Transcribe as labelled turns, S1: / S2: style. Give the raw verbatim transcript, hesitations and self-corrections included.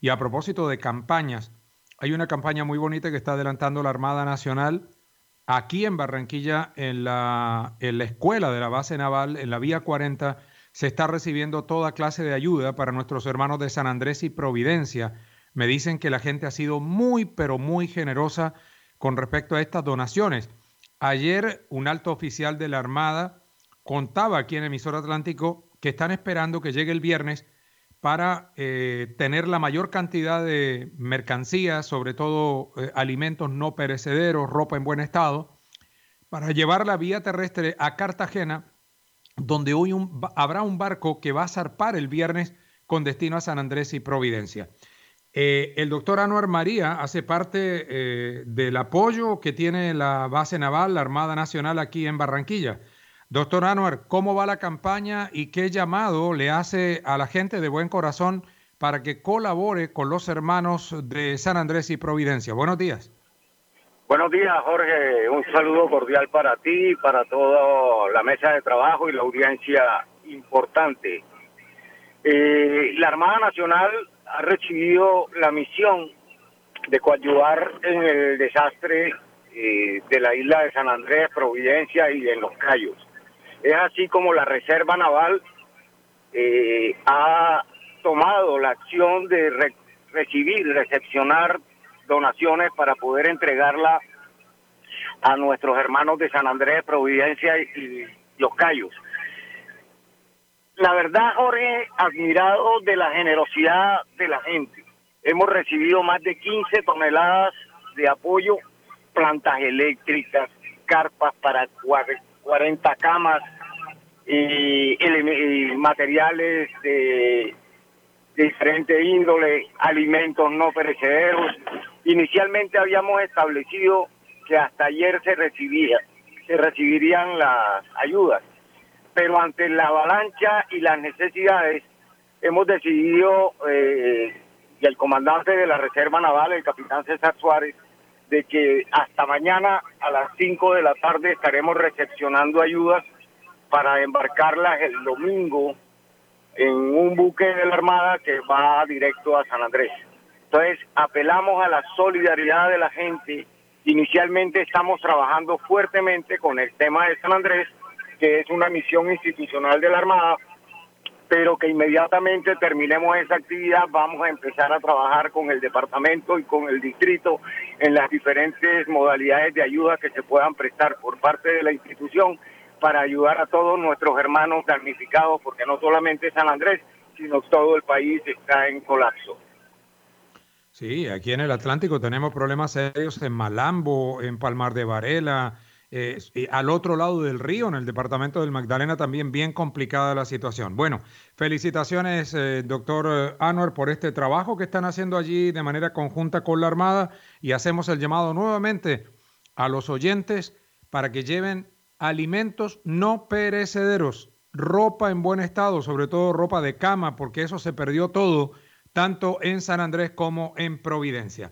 S1: Y a propósito de campañas, hay una campaña muy bonita que está adelantando la Armada Nacional aquí en Barranquilla, en la, en la escuela de la base naval, en la Vía cuarenta, se está recibiendo toda clase de ayuda para nuestros hermanos de San Andrés y Providencia. Me dicen que la gente ha sido muy, pero muy generosa con respecto a estas donaciones. Ayer un alto oficial de la Armada contaba aquí en Emisor Atlántico que están esperando que llegue el viernes para eh, tener la mayor cantidad de mercancías, sobre todo eh, alimentos no perecederos, ropa en buen estado, para llevar la vía terrestre a Cartagena, donde hoy un, habrá un barco que va a zarpar el viernes con destino a San Andrés y Providencia. Eh, el doctor Anuar María hace parte eh, del apoyo que tiene la base naval, la Armada Nacional aquí en Barranquilla. Doctor Anuar, ¿cómo va la campaña y qué llamado le hace a la gente de buen corazón para que colabore con los hermanos de San Andrés y Providencia? Buenos días.
S2: Buenos días, Jorge. Un saludo cordial para ti, para toda la mesa de trabajo y la audiencia importante. Eh, la Armada Nacional ha recibido la misión de coadyuvar en el desastre eh, de la isla de San Andrés, Providencia y en Los Cayos. Es así como la Reserva Naval eh, ha tomado la acción de re recibir, recepcionar donaciones para poder entregarla a nuestros hermanos de San Andrés, Providencia y, y Los Cayos. La verdad, Jorge, admirado de la generosidad de la gente. Hemos recibido más de quince toneladas de apoyo, plantas eléctricas, carpas para cuarenta camas, y, y materiales de, de diferente índole, alimentos no perecederos. Inicialmente habíamos establecido que hasta ayer se recibía, se recibirían las ayudas, pero ante la avalancha y las necesidades hemos decidido, eh, y el comandante de la Reserva Naval, el capitán César Suárez, de que hasta mañana a las cinco de la tarde estaremos recepcionando ayudas para embarcarlas el domingo en un buque de la Armada que va directo a San Andrés. Entonces, apelamos a la solidaridad de la gente. Inicialmente estamos trabajando fuertemente con el tema de San Andrés, que es una misión institucional de la Armada, pero que inmediatamente terminemos esa actividad vamos a empezar a trabajar con el departamento y con el distrito en las diferentes modalidades de ayuda que se puedan prestar por parte de la institución para ayudar a todos nuestros hermanos damnificados, porque no solamente San Andrés, sino todo el país está en colapso.
S1: Sí, aquí en el Atlántico tenemos problemas serios en Malambo, en Palmar de Varela, eh, y al otro lado del río, en el departamento del Magdalena, también bien complicada la situación. Bueno, felicitaciones, eh, doctor Anuar, por este trabajo que están haciendo allí de manera conjunta con la Armada, y hacemos el llamado nuevamente a los oyentes para que lleven alimentos no perecederos, ropa en buen estado, sobre todo ropa de cama, porque eso se perdió todo tanto en San Andrés como en Providencia.